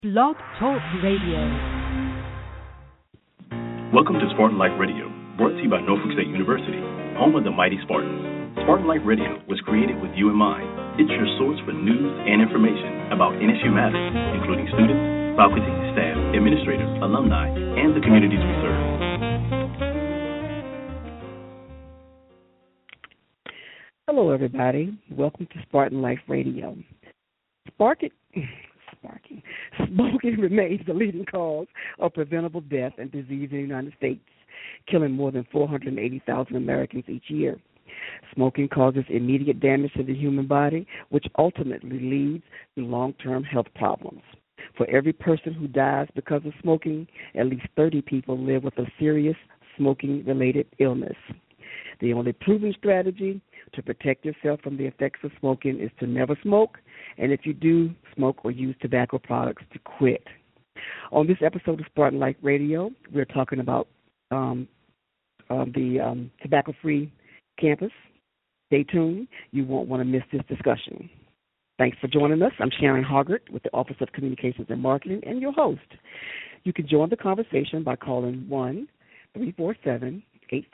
Blog Talk Radio. Welcome to Spartan Life Radio, brought to you by Norfolk State University, home of the mighty Spartans. Spartan Life Radio was created with you in mind. It's your source for news and information about NSU matters, including students, faculty, staff, administrators, alumni, and the communities we serve. Hello, everybody. Welcome to Spartan Life Radio. Smoking remains the leading cause of preventable death and disease in the United States, killing more than 480,000 Americans each year. Smoking causes immediate damage to the human body, which ultimately leads to long-term health problems. For every person who dies because of smoking, at least 30 people live with a serious smoking-related illness. The only proven strategy to protect yourself from the effects of smoking is to never smoke, and if you do smoke or use tobacco products, to quit. On this episode of Spartan Life Radio, we're talking about the tobacco-free campus. Stay tuned. You won't want to miss this discussion. Thanks for joining us. I'm Sharon Hoggart with the Office of Communications and Marketing and your host. You can join the conversation by calling 1-347-850-8515.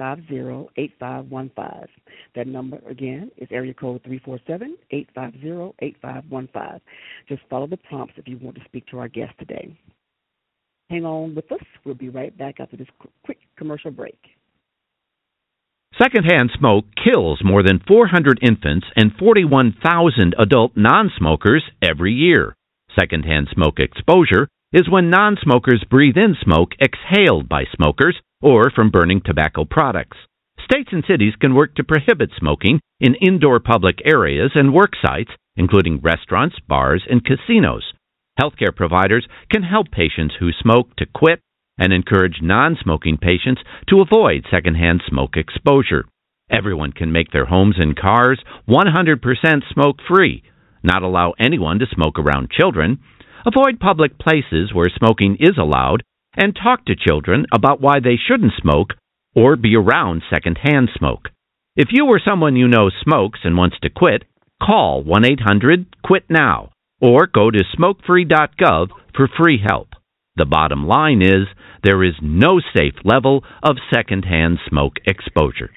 That number, again, is area code 347-850-8515. Just follow the prompts if you want to speak to our guest today. Hang on with us. We'll be right back after this quick commercial break. Secondhand smoke kills more than 400 infants and 41,000 adult non-smokers every year. Secondhand smoke exposure is when non-smokers breathe in smoke exhaled by smokers or from burning tobacco products. States and cities can work to prohibit smoking in indoor public areas and work sites, including restaurants, bars, and casinos. Healthcare providers can help patients who smoke to quit and encourage non-smoking patients to avoid secondhand smoke exposure. Everyone can make their homes and cars 100% smoke-free, not allow anyone to smoke around children, avoid public places where smoking is allowed, and talk to children about why they shouldn't smoke or be around secondhand smoke. If you or someone you know smokes and wants to quit, call 1-800-QUIT-NOW or go to smokefree.gov for free help. The bottom line is there is no safe level of secondhand smoke exposure.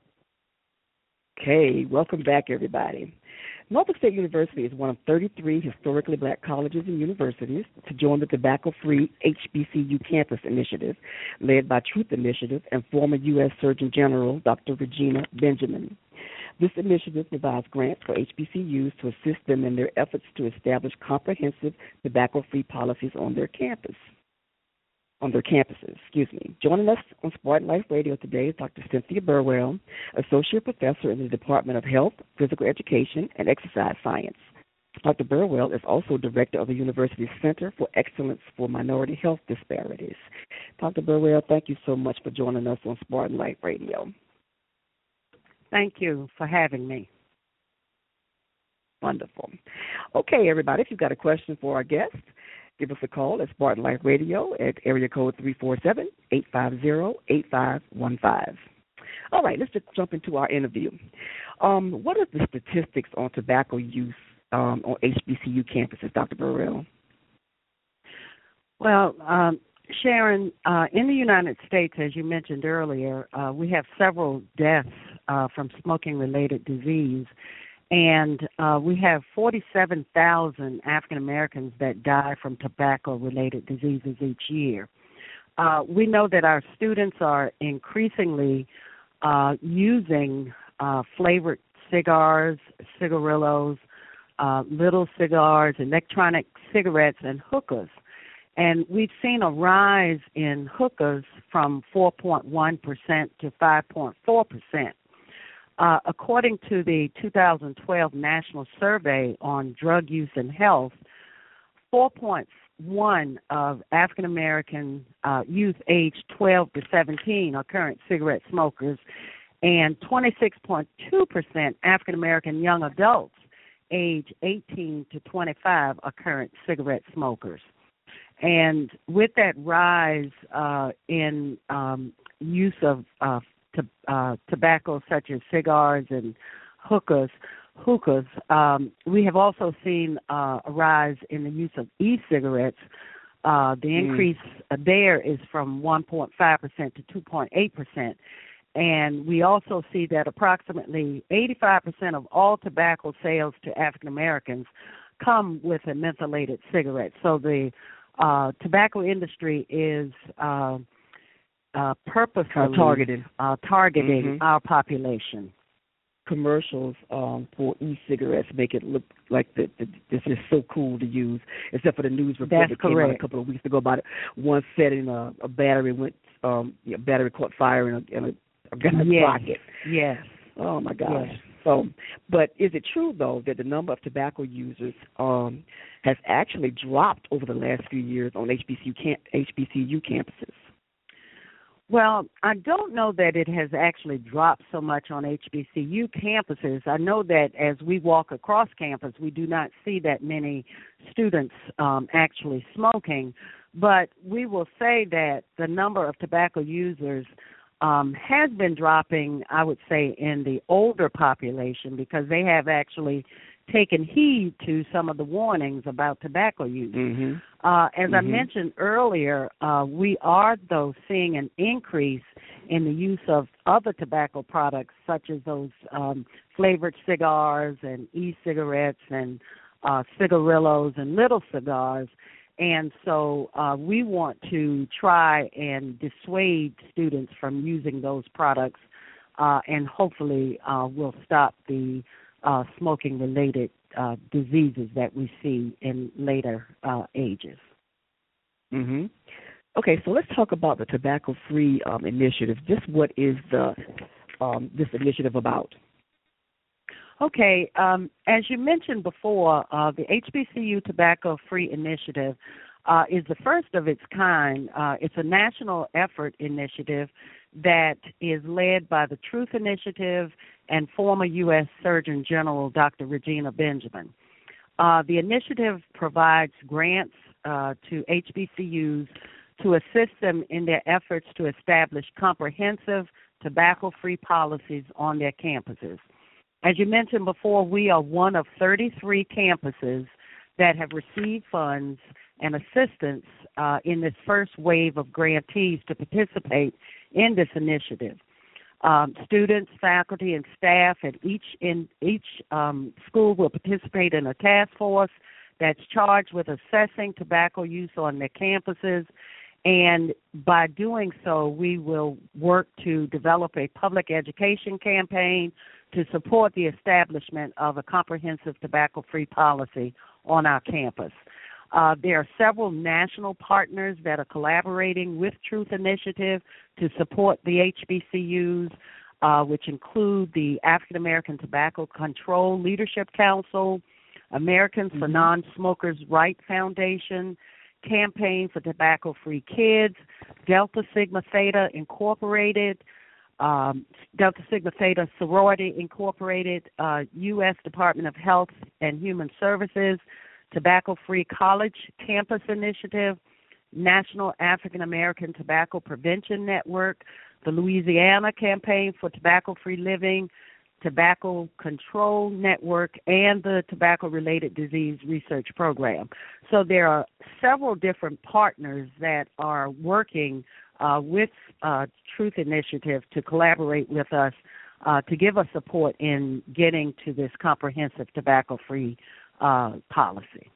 Okay, welcome back, everybody. Norfolk State University is one of 33 historically black colleges and universities to join the tobacco-free HBCU campus initiative led by Truth Initiative and former U.S. Surgeon General Dr. Regina Benjamin. This initiative provides grants for HBCUs to assist them in their efforts to establish comprehensive tobacco-free policies on their campuses. Joining us on Spartan Life Radio today is Dr. Cynthia Burwell, Associate Professor in the Department of Health, Physical Education, and Exercise Science. Dr. Burwell is also Director of the university's Center for Excellence for Minority Health Disparities. Dr. Burwell, thank you so much for joining us on Spartan Life Radio. Thank you for having me. Wonderful. Okay, everybody, if you've got a question for our guest, give us a call at Spartan Life Radio at area code 347-850-8515. All right, let's just jump into our interview. What are the statistics on tobacco use on HBCU campuses, Dr. Burrell? Well, Sharon, in the United States, as you mentioned earlier, we have several deaths from smoking-related disease. And we have 47,000 African Americans that die from tobacco-related diseases each year. We know that our students are increasingly using flavored cigars, cigarillos, little cigars, electronic cigarettes, and hookahs. And we've seen a rise in hookahs from 4.1% to 5.4%. According to the 2012 National Survey on Drug Use and Health, 4.1 of African American youth aged 12 to 17 are current cigarette smokers, and 26.2% African American young adults age 18 to 25 are current cigarette smokers. And with that rise in use of tobacco such as cigars and hookahs, hookahs. We have also seen a rise in the use of e-cigarettes. The increase there is from 1.5% to 2.8%. And we also see that approximately 85% of all tobacco sales to African Americans come with a mentholated cigarette. So the tobacco industry is purposefully targeting our population. Commercials for e-cigarettes make it look like this is so cool to use, except for the news report that came out a couple of weeks ago about it. One setting a battery battery caught fire in a guy's pocket. Yes. Oh my gosh. Yes. So, but is it true though that the number of tobacco users has actually dropped over the last few years on HBCU campuses? Well, I don't know that it has actually dropped so much on HBCU campuses. I know that as we walk across campus, we do not see that many students actually smoking. But we will say that the number of tobacco users has been dropping, I would say, in the older population because they have actually taken heed to some of the warnings about tobacco use. As I mentioned earlier, we are, though, seeing an increase in the use of other tobacco products such as those flavored cigars and e-cigarettes and cigarillos and little cigars. And so we want to try and dissuade students from using those products and hopefully we'll stop the smoking-related diseases that we see in later ages. Okay, so let's talk about the tobacco-free initiative. Just what is this initiative about? Okay, as you mentioned before, the HBCU Tobacco-Free Initiative is the first of its kind. It's a national effort initiative that is led by the Truth Initiative and former U.S. Surgeon General Dr. Regina Benjamin. The initiative provides grants to HBCUs to assist them in their efforts to establish comprehensive tobacco-free policies on their campuses. As you mentioned before, we are one of 33 campuses that have received funds and assistance in this first wave of grantees to participate in this initiative. Students, faculty, and staff at each school will participate in a task force that's charged with assessing tobacco use on their campuses. And by doing so, we will work to develop a public education campaign to support the establishment of a comprehensive tobacco-free policy on our campus. There are several national partners that are collaborating with Truth Initiative to support the HBCUs, which include the African American Tobacco Control Leadership Council, Americans for Non-Smokers' Right Foundation, Campaign for Tobacco-Free Kids, Delta Sigma Theta Incorporated, Delta Sigma Theta Sorority Incorporated, U.S. Department of Health and Human Services, Tobacco-Free College Campus Initiative, National African American Tobacco Prevention Network, the Louisiana Campaign for Tobacco-Free Living, Tobacco Control Network, and the Tobacco-Related Disease Research Program. So there are several different partners that are working with Truth Initiative to collaborate with us to give us support in getting to this comprehensive tobacco-free policy.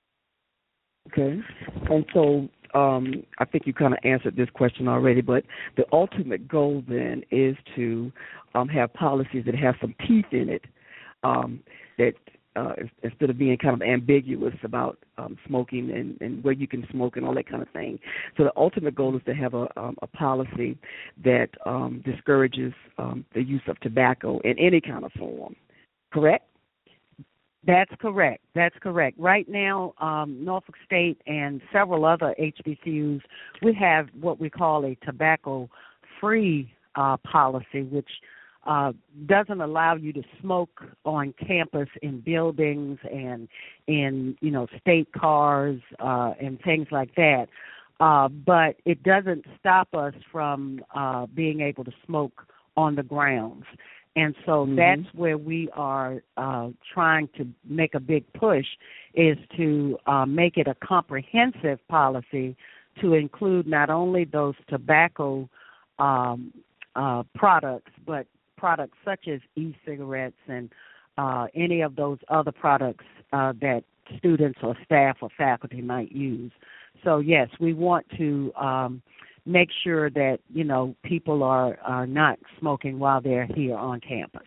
Okay. And so I think you kind of answered this question already, but the ultimate goal then is to have policies that have some teeth in it, that instead of being kind of ambiguous about smoking and where you can smoke and all that kind of thing. So the ultimate goal is to have a policy that discourages the use of tobacco in any kind of form, correct? That's correct. That's correct. Right now, Norfolk State and several other HBCUs, we have what we call a tobacco-free policy, which doesn't allow you to smoke on campus in buildings and in, state cars and things like that. But it doesn't stop us from being able to smoke on the grounds. And so that's where we are trying to make a big push, is to make it a comprehensive policy to include not only those tobacco products, but products such as e-cigarettes and any of those other products that students or staff or faculty might use. So, yes, we want to make sure that, people are not smoking while they're here on campus.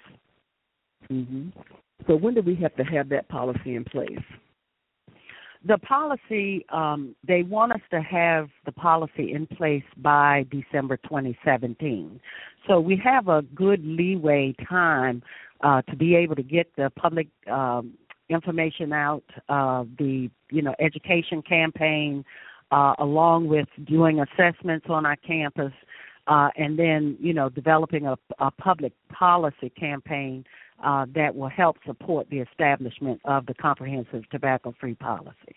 So when do we have to have that policy in place? The policy, they want us to have the policy in place by December 2017. So we have a good leeway time to be able to get the public information out, the education campaign, along with doing assessments on our campus, and then developing a public policy campaign that will help support the establishment of the comprehensive tobacco-free policy.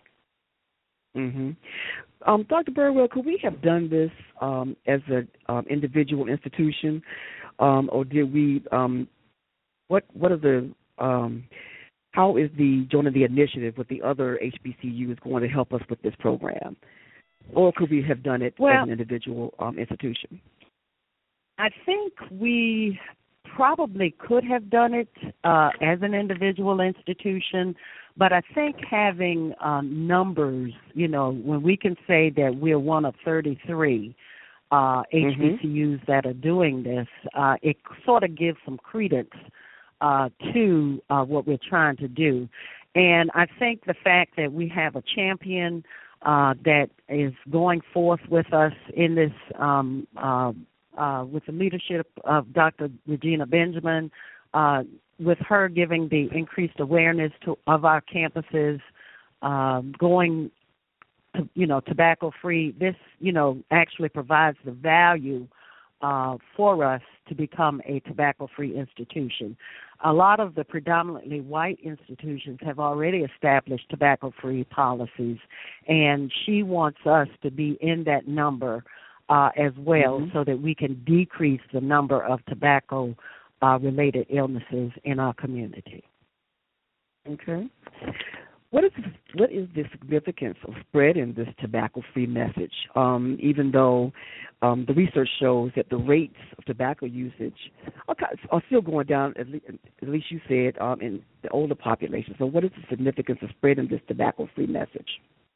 Dr. Burwell, could we have done this as an individual institution, or did we? What are the? How is the joining the initiative with the other HBCUs going to help us with this program, or could we have done it as an individual institution? I think we probably could have done it as an individual institution, but I think having numbers, when we can say that we're one of 33 HBCUs that are doing this, it sort of gives some credence to what we're trying to do. And I think the fact that we have a champion that is going forth with us in this with the leadership of Dr. Regina Benjamin, with her giving the increased awareness of our campuses, going to, tobacco-free, this, actually provides the value for us to become a tobacco-free institution. A lot of the predominantly white institutions have already established tobacco-free policies, and she wants us to be in that number as well, so that we can decrease the number of tobacco-related illnesses in our community. Okay. What is the significance of spreading this tobacco-free message? Even though the research shows that the rates of tobacco usage are still going down, at least you said, in the older population. So what is the significance of spreading this tobacco-free message?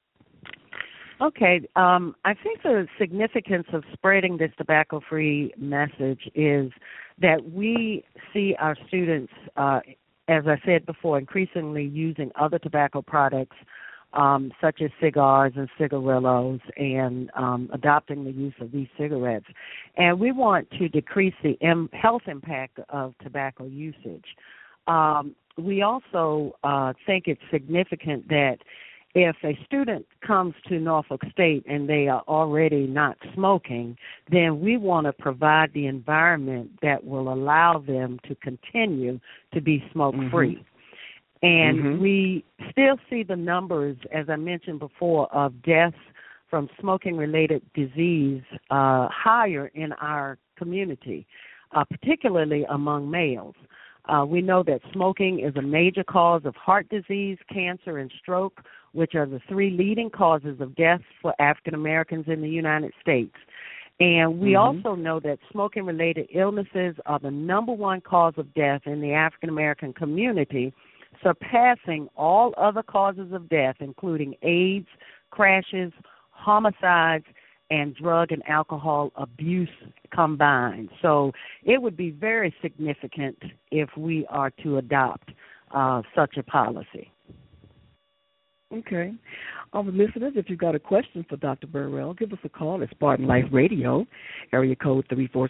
Okay. I think the significance of spreading this tobacco-free message is that we see our students, as I said before, increasingly using other tobacco products such as cigars and cigarillos, and adopting the use of e-cigarettes. And we want to decrease the health impact of tobacco usage. We also think it's significant that if a student comes to Norfolk State and they are already not smoking, then we want to provide the environment that will allow them to continue to be smoke-free. And we still see the numbers, as I mentioned before, of deaths from smoking-related disease higher in our community, particularly among males. We know that smoking is a major cause of heart disease, cancer, and stroke, which are the three leading causes of death for African Americans in the United States. And we also know that smoking-related illnesses are the number one cause of death in the African American community, surpassing all other causes of death, including AIDS, crashes, homicides, and drug and alcohol abuse combined. So it would be very significant if we are to adopt such a policy. Okay. Listeners, if you've got a question for Dr. Burwell, give us a call at Spartan Life Radio, area code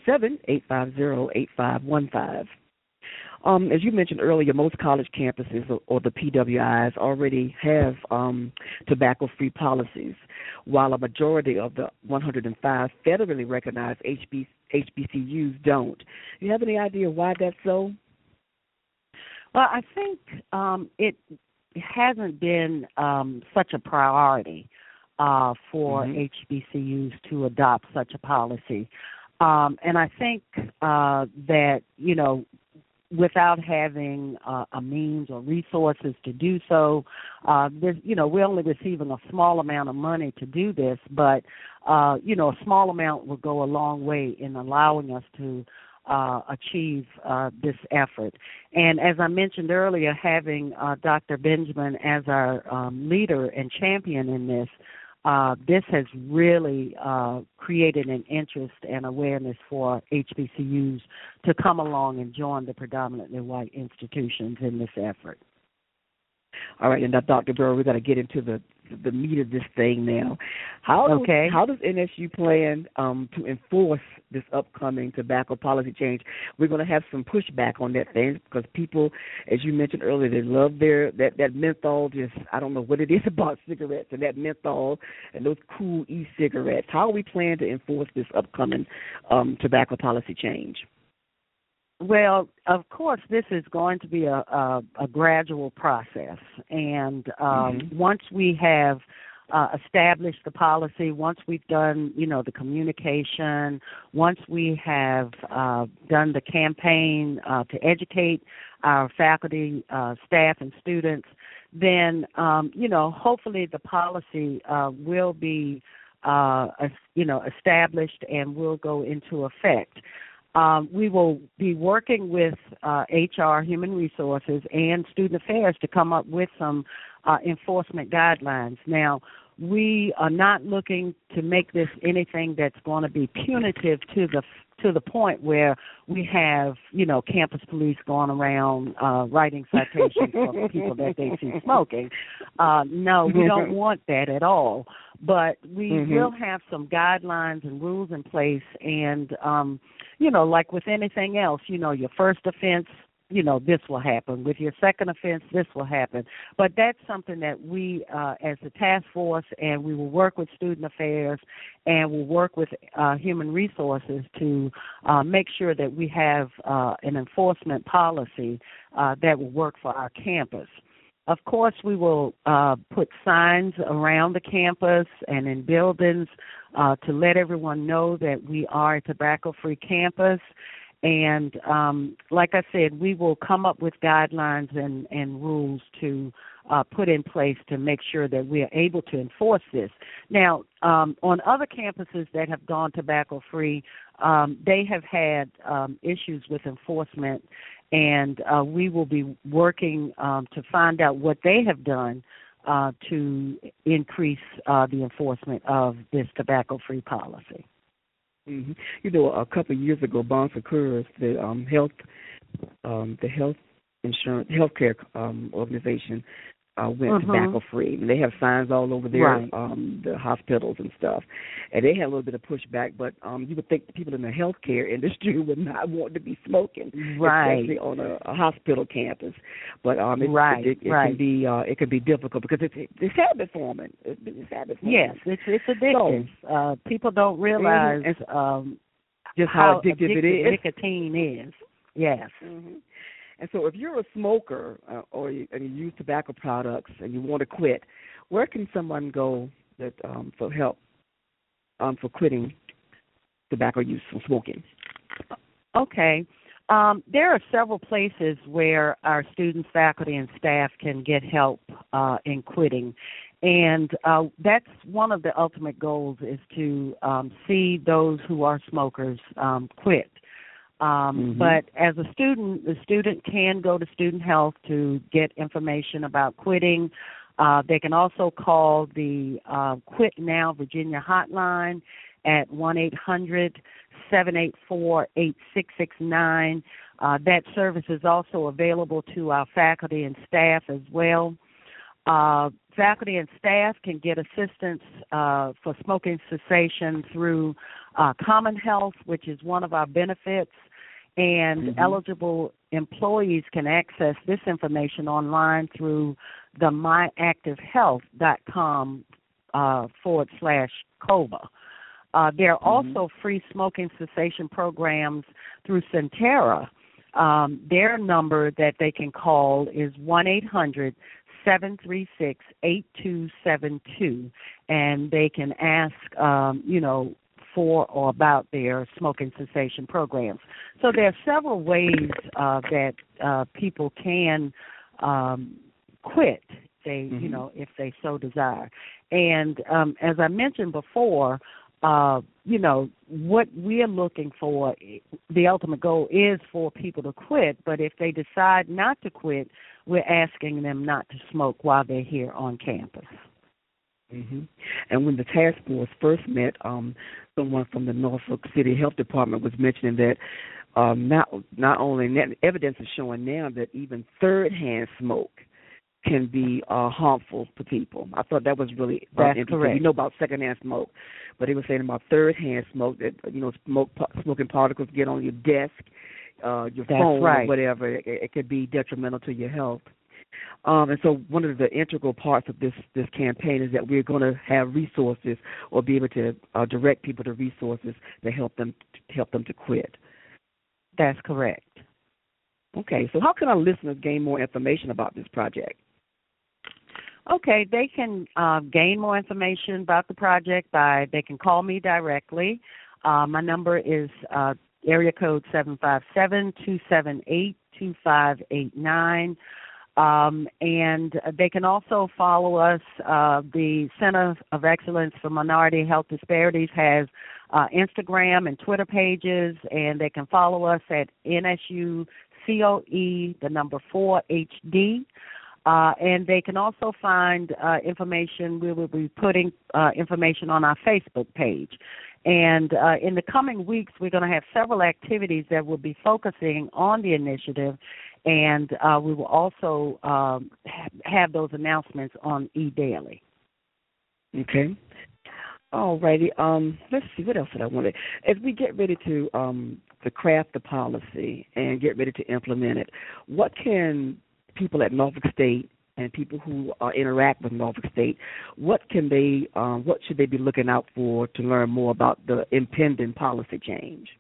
347-850-8515. As you mentioned earlier, most college campuses or the PWIs already have tobacco-free policies, while a majority of the 105 federally recognized HBCUs don't. Do you have any idea why that's so? Well, I think it hasn't been such a priority for HBCUs to adopt such a policy. And I think that, without having a means or resources to do so. We're only receiving a small amount of money to do this, but, a small amount will go a long way in allowing us to achieve this effort. And as I mentioned earlier, having Dr. Benjamin as our leader and champion in this, this has really created an interest and awareness for HBCUs to come along and join the predominantly white institutions in this effort. All right, and now, Dr. Burr, we've got to get into the meat of this thing now. How does NSU plan to enforce this upcoming tobacco policy change? We're going to have some pushback on that thing because people, as you mentioned earlier, they love that menthol. Just I don't know what it is about cigarettes and that menthol and those cool e-cigarettes. How are we planning to enforce this upcoming tobacco policy change? Well, of course, this is going to be a gradual process, and once we have established the policy, once we've done, the communication, once we have done the campaign to educate our faculty, staff, and students, then, hopefully the policy will be, established and will go into effect. We will be working with HR, Human Resources, and Student Affairs to come up with some enforcement guidelines. Now, we are not looking to make this anything that's going to be punitive to the point where we have, campus police going around writing citations for people that they see smoking. No, we don't want that at all. But we will have some guidelines and rules in place, and like with anything else, your first offense, this will happen. With your second offense, this will happen. But that's something that we, as a task force, and we will work with Student Affairs, and we'll work with Human Resources to make sure that we have an enforcement policy that will work for our campus. Of course, we will put signs around the campus and in buildings to let everyone know that we are a tobacco-free campus. And like I said, we will come up with guidelines and rules to put in place to make sure that we are able to enforce this. Now, on other campuses that have gone tobacco-free, they have had issues with enforcement, and we will be working to find out what they have done to increase the enforcement of this tobacco-free policy. Mm-hmm. A couple of years ago, Bon Secours, the healthcare organization, went tobacco free. And they have signs all over there, the hospitals and stuff. And they had a little bit of pushback, but you would think the people in the healthcare industry would not want to be smoking, especially on a hospital campus. But it can be difficult because it's habit forming. Yes, it's addictive. So, people don't realize just how addictive it is. Nicotine is. Yes. Mm-hmm. And so if you're a smoker and you use tobacco products and you want to quit, where can someone go for help for quitting tobacco use from smoking? Okay. There are several places where our students, faculty, and staff can get help in quitting. And that's one of the ultimate goals is to see those who are smokers quit. But as a student, the student can go to Student Health to get information about quitting. They can also call the Quit Now Virginia hotline at 1-800-784-8669. That service is also available to our faculty and staff as well. Faculty and staff can get assistance for smoking cessation through Common Health, which is one of our benefits, and eligible employees can access this information online through the myactivehealth.com /COBA. There are also free smoking cessation programs through Centera. Their number that they can call is 1-800-736-8272, and they can ask, for or about their smoking cessation programs. So there are several ways that people can quit, if they so desire. And as I mentioned before, what we're looking for, the ultimate goal is for people to quit, but if they decide not to quit, we're asking them not to smoke while they're here on campus. Mm-hmm. And when the task force first met, someone from the Norfolk City Health Department was mentioning that not only evidence is showing now that even third-hand smoke can be harmful to people. I thought that was really interesting. Correct. We know about secondhand smoke, but they were saying about third-hand smoke that smoking particles get on your desk, your phone, or whatever. It could be detrimental to your health. And so one of the integral parts of this campaign is that we're going to have resources or be able to direct people to resources to help them to quit. That's correct. Okay, so how can our listeners gain more information about this project? Okay, they can gain more information about the project they can call me directly. My number is area code 757-278-2589. And they can also follow us. The Center of Excellence for Minority Health Disparities has Instagram and Twitter pages, and they can follow us at NSU COE, the number 4HD. And they can also find information. We will be putting information on our Facebook page. And in the coming weeks, we're going to have several activities that will be focusing on the initiative, and we will also have those announcements on eDaily. Okay. All righty. Let's see, what else did I want to... As we get ready to craft the policy and get ready to implement it, what can people at Norfolk State and people who interact with Norfolk State, what should they be looking out for to learn more about the impending policy change?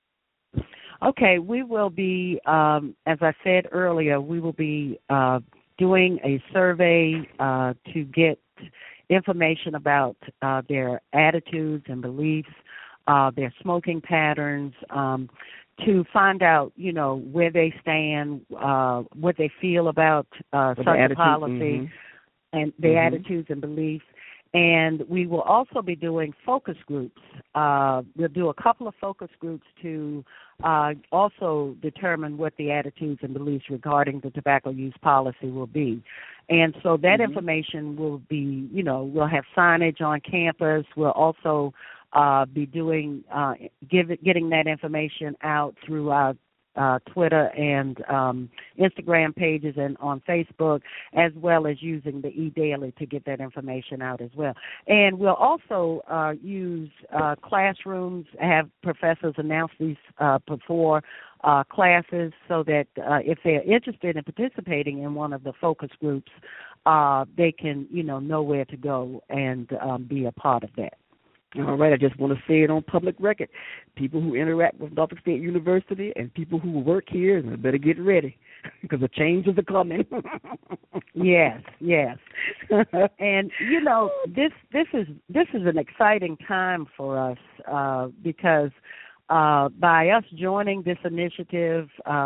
Okay, we will be, as I said earlier, we will be doing a survey to get information about their attitudes and beliefs, their smoking patterns, to find out, where they stand, what they feel about such a policy, and their attitudes and beliefs. And we will also be doing focus groups. We'll do a couple of focus groups to also determine what the attitudes and beliefs regarding the tobacco use policy will be. And so that information will be, we'll have signage on campus. We'll also be doing, getting that information out through our Twitter and Instagram pages and on Facebook, as well as using the eDaily to get that information out as well. And we'll also use classrooms, have professors announce these before classes so that if they're interested in participating in one of the focus groups, they can, know where to go and be a part of that. All right, I just want to say it on public record. People who interact with Norfolk State University and people who work here better get ready because the changes are coming. Yes. And this is an exciting time for us because by us joining this initiative,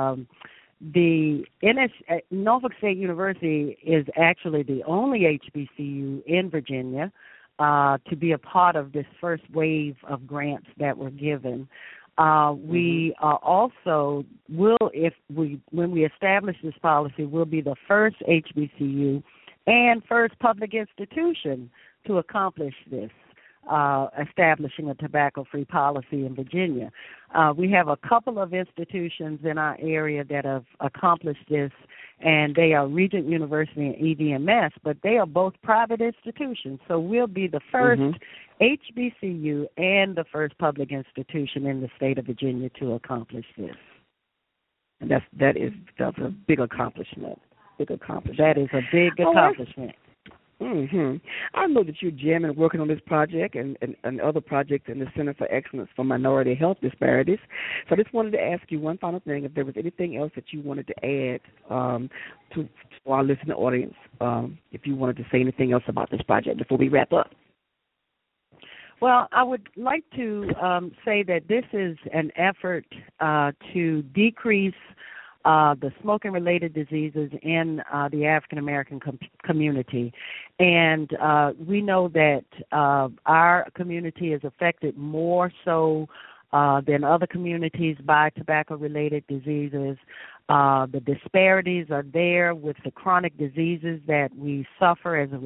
Norfolk State University is actually the only HBCU in Virginia to be a part of this first wave of grants that were given. We also will, when we establish this policy, we'll be the first HBCU and first public institution to accomplish this, establishing a tobacco-free policy in Virginia. We have a couple of institutions in our area that have accomplished this, and they are Regent University and EVMS, but they are both private institutions. So we'll be the first HBCU and the first public institution in the state of Virginia to accomplish this. And that's a big accomplishment. That is a big accomplishment. I know that you're jamming working on this project and other projects in the Center for Excellence for Minority Health Disparities. So I just wanted to ask you one final thing, if there was anything else that you wanted to add to our listening audience, if you wanted to say anything else about this project before we wrap up. Well, I would like to say that this is an effort to decrease the smoking-related diseases in the African American community, and we know that our community is affected more so than other communities by tobacco-related diseases. The disparities are there with the chronic diseases that we suffer as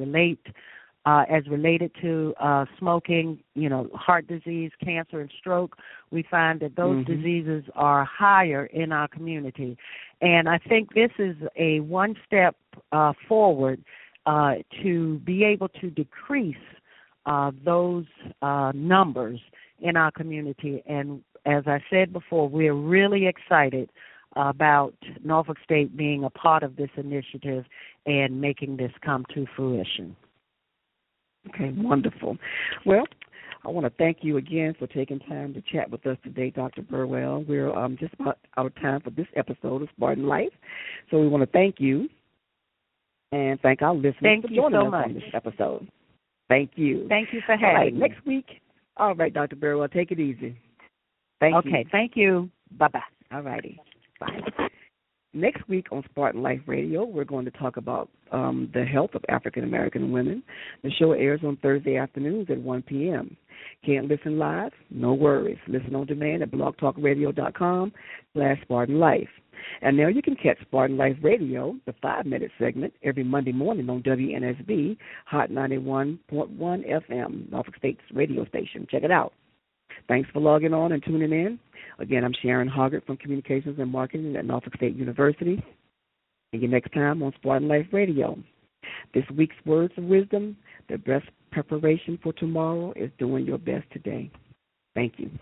related to smoking, heart disease, cancer, and stroke. We find that those diseases are higher in our community. And I think this is a one step forward to be able to decrease those numbers in our community. And as I said before, we're really excited about Norfolk State being a part of this initiative and making this come to fruition. Okay, wonderful. Well, I want to thank you again for taking time to chat with us today, Dr. Burwell. We're just about out of time for this episode of Spartan Life, so we want to thank you and thank our listeners for joining us on this episode. Thank you. Thank you for having me. Next week. All right, Dr. Burwell, take it easy. Thank you. Okay, thank you. Bye-bye. All righty. Bye. Next week on Spartan Life Radio, we're going to talk about the health of African American women. The show airs on Thursday afternoons at 1 p.m. Can't listen live? No worries. Listen on demand at blogtalkradio.com/Spartan Life. And now you can catch Spartan Life Radio, the 5-minute segment, every Monday morning on WNSB, Hot 91.1 FM, Norfolk State's radio station. Check it out. Thanks for logging on and tuning in. Again, I'm Sharon Hoggart from Communications and Marketing at Norfolk State University. See you next time on Spartan Life Radio. This week's words of wisdom: the best preparation for tomorrow is doing your best today. Thank you.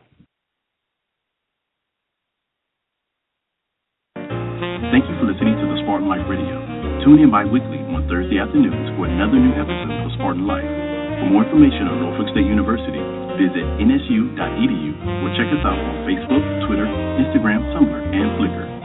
Thank you for listening to the Spartan Life Radio. Tune in bi-weekly on Thursday afternoons for another new episode of Spartan Life. For more information on Norfolk State University, visit nsu.edu or check us out on Facebook, Twitter, Instagram, Tumblr, and Flickr.